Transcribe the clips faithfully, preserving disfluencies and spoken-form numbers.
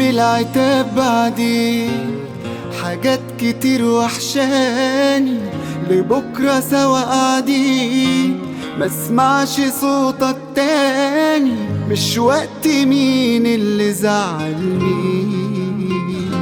بالعتاب بعدين، حاجات كتير وحشاني لبكرة سوا قاعدين، مسمعش صوتك تاني، مش وقت مين اللي زعل مين.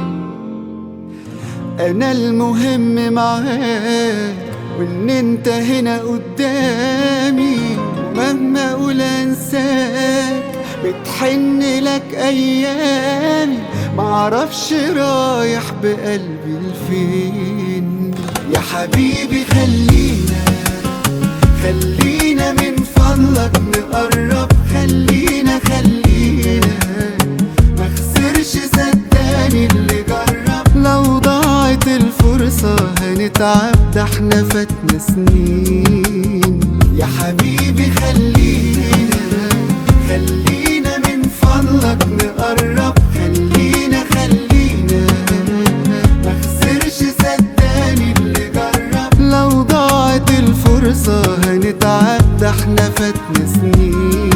انا المهم معاك وان انت هنا قدامي، ومهما اقول انساك بتحن لك ايامي، معرفش رايح بقلبي لفين. يا حبيبي خلينا خلينا من فضلك نقرب، خلينا خلينا مخسرش صدقني اللي جرب، لو ضاعت الفرصة هنتعب، ده احنا فاتنا سنين. يا حبيبي خلينا خلينا من فضلك نقرب، خلينا خلينا مخسرش صدقني اللي جرب، لو ضاعت الفرصة هنتعب، ده احنا فاتنا سنين.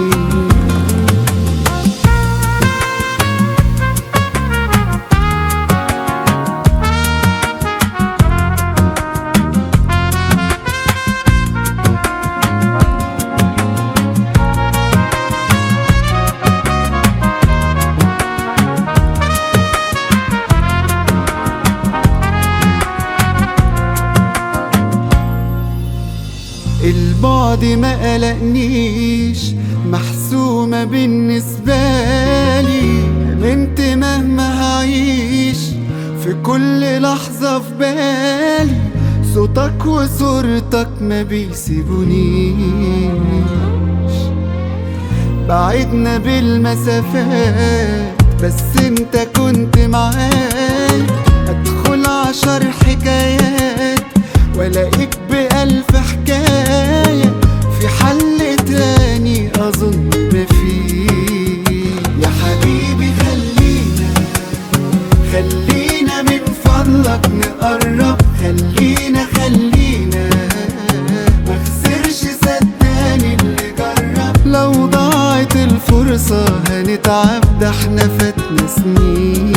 البعد ما قلقنيش، محسومة بالنسبة لي، امنت مهما هعيش في كل لحظة في بالي، صوتك وصورتك ما بيسيبونيش. بعدنا بالمسافات بس انت كنت معايا، ادخل عشر حكايات والاقيك بألف حكاية، في حل تاني أظن مفيه. يا حبيبي خلينا خلينا من فضلك نقرب، خلينا خلينا مخسرش صدقني اللي جرب، لو ضاعت الفرصة هنتعب، ده احنا فاتنا سنين.